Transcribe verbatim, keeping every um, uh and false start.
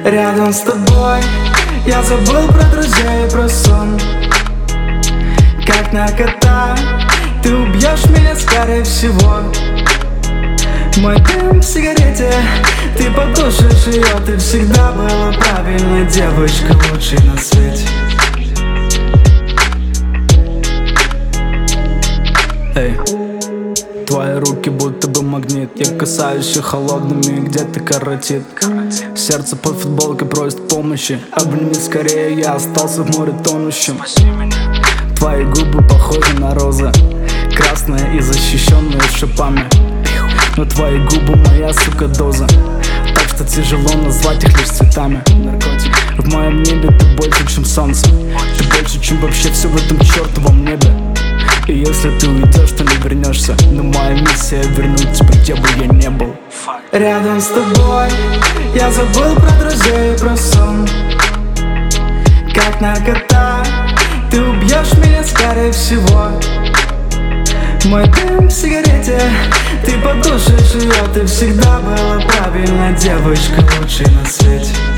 Рядом с тобой я забыл про друзей и про сон. Как на кота, ты убьешь меня, скорее всего. Мой дым в сигарете, ты потушишь ее. Ты всегда была правильной девочкой, лучшей на свете. Эй, твои руки будто бы магнит. Я касаюсь их холодными, где-то коротит. Сердце по футболке просит помощи. Обними скорее, я остался в море тонущим. Твои губы похожи на розы, красные и защищенные шипами. Но твои губы моя, сука, доза, так что тяжело назвать их лишь цветами. Наркотик. В моем небе ты больше, чем солнце. Ты больше, чем вообще все в этом чертовом небе. И если ты уйдешь, то не вернешься. Но моя миссия вернуть тебя, где бы я не был. Рядом с тобой я забыл про друзей и про сон. Как на кота, ты убьешь меня, скорее всего. Мой дым в сигарете, ты потушишь ее. Ты всегда была правильной девочкой, лучшей на свете.